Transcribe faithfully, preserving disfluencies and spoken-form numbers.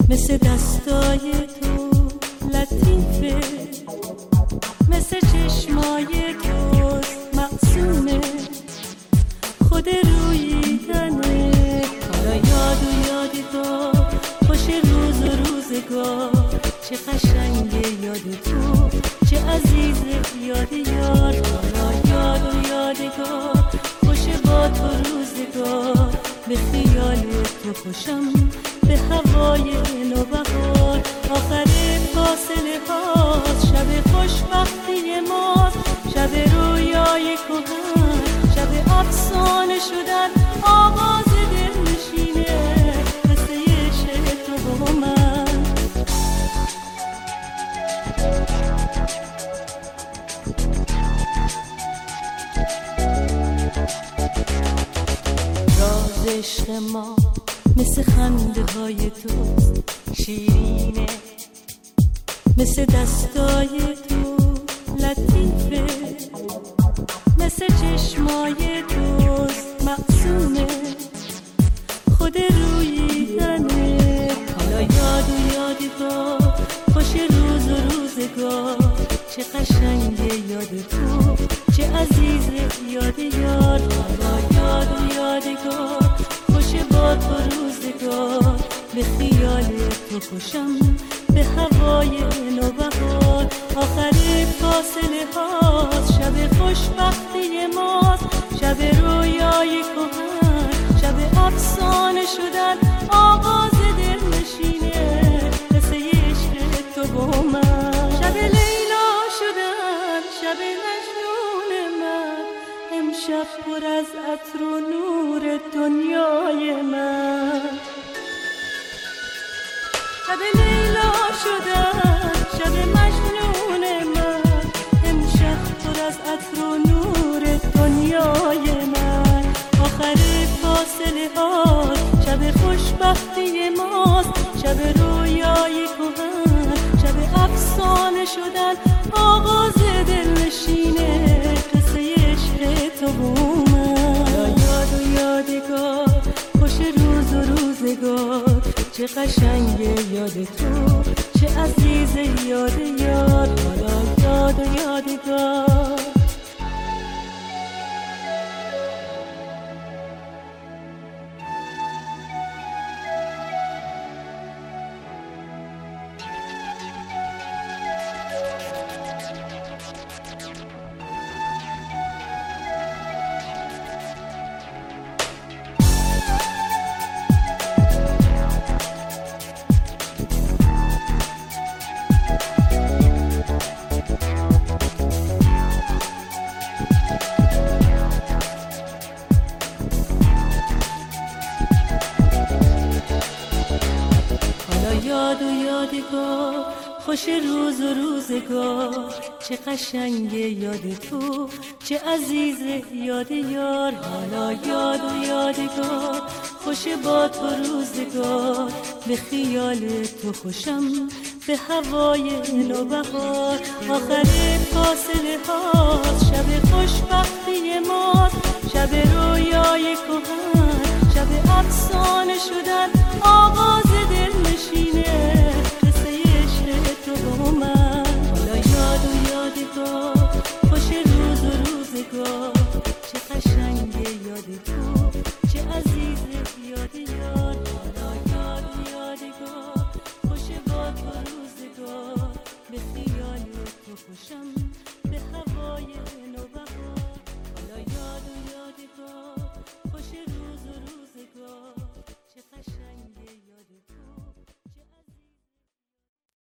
مثل دستای تو لطیفه، مثل چشمای تو معصومه، خود روییدنه. حالا یاد و یادگار، خوش روز و روزگار، چه قشنگه یاد تو، چه عزیزه یاد یار. حالا یاد و یادگار، خوش با تو روزگار، به خیال تو خوشم، به هوای نوبهار. آخر فاصله هاست، شب خوشبختی ماست، شب رویای کهن، شب افسانه شدن، آغاز دل نشینه، قصه عشق تو با من. راز عشق ما مثل خنده های تو شیرینه، مثل دستای تو لطیفه، مثل چشمای تو معصومه، خود روییدنه. حالا یاد و یادگار، خوش روز و روزگار، چه قشنگه یاد تو، چه عزیزه یاد یار. حالا یاد و یادگار، خوش با تو روزگار، به خیال تو خوشم، به هوای نوبهار. آخر فاصله هاست، شب خوشبختی ماست، شب رویای کهن، شب افسانه شدن، آغاز دل نشینه، قصه عشق تو با من. شب لیلا شدن، شب مجنون من، امشب پر از عطر و نور دنیای من. شب لیلا شدن، شب مجنون من، امشب پر از عطر و نور دنیای من. آخر فاصله ها، شب خوشبختی ماست، شب رویای کهن، شب افسانه شدن، آغاز دل نشینه، قصه عشق تو با من. یاد و یادگار، خوش روز و روزگار، چه قشنگه یاد تو، چه عزیزه یاد یار. حالا یاد و یادگار. یاد و یادگار، خوش روز و روزگار، چه قشنگه یاد تو، چه عزیزه یاد یار. حالا یاد و یادگار، خوش با تو روزگار، به خیال تو خوشم، به هوای نوبهار. آخر فاصله هاست، شب خوشبختی ماست، شب رویای کهن، شب افسانه شدن، آغاز